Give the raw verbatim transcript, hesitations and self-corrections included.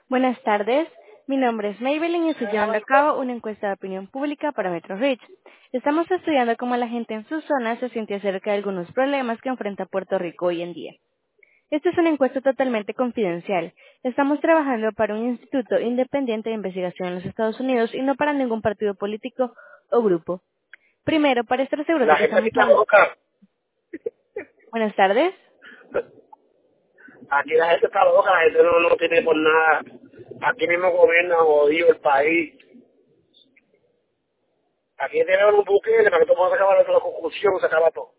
Buenas tardes, mi nombre es Maybelline y estoy llevando a cabo una encuesta de opinión pública para Metro Reach. Estamos estudiando cómo la gente en su zona se siente acerca de algunos problemas que enfrenta Puerto Rico hoy en día. Esta es una encuesta totalmente confidencial. Estamos trabajando para un instituto independiente de investigación en los Estados Unidos y no para ningún partido político o grupo. Primero, para estar seguros de La que gente aquí estamos está hablando... loca. Buenas tardes. Aquí la gente está loca, la gente no, no tiene por nada. Aquí mismo gobierna jodido el país. Aquí tenemos un buque para que todo el mundo se acaba la conclusión, se acaba todo.